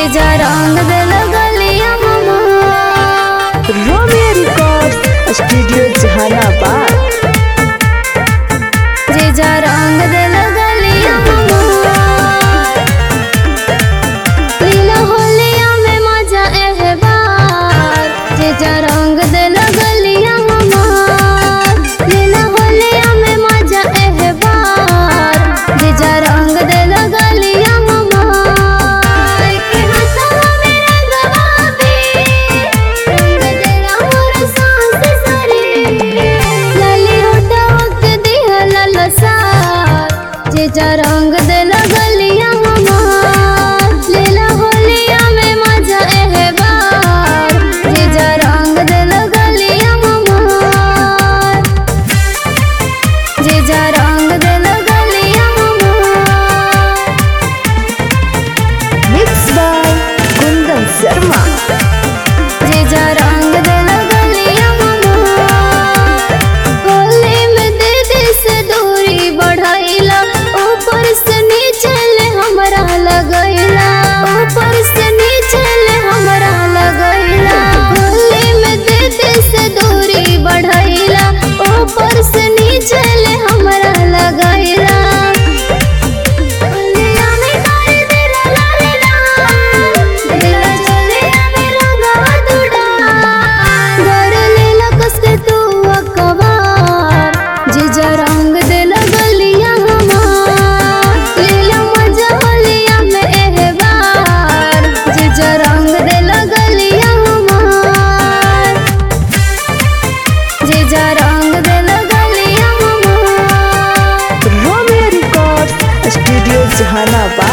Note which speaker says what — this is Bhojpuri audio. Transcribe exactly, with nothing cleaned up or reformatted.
Speaker 1: जीजा रंग दिल गलिया हमार।
Speaker 2: Romeo records studio Jehanabad.
Speaker 1: जीजा रंग दिल गलिया हमार। लीला होलिया में मजा एह बार। जीजा रंग दिल गलिया हमार। लीला होलिया में मजा एह बार। जीजा रंग दिल गलिया हमार। के हंसवा में रंगवा दे, रंग देला मोर सांस सरे। लाली होठवा के दिहला लसार। जीजा रंग दिल गलिया हमार। लीला होलिया में मजा एह बार। जीजा रंग दिल गलिया हमार। जीजा रंग दिल गलिया हमार।
Speaker 2: Mix by Kundan Sharma.
Speaker 1: जीजा रंग दिल गलिया हमार। होली में दीदी से दूरी बढ़ाइला। ऊपर से नीचे ले हमरा लगैला। ऊपर से नीचे ले हमरा लगैला। होली में दीदी से दूरी बढ़ाइला। ऊपर से नीचे ले हमरा लगैला। होलिया में कर दिला लाल लाल। दिला चलिया में रंगवा तू डाल। घर लेला कस के तू अकबार। जीजा रंग दिला गलिया हमार। लीला मजा होलिया में एह बार। जीजा रंग दिला गलिया हमार। जीजा रंग दिला गलिया हमार।
Speaker 2: Romeo records studio Jehanabad.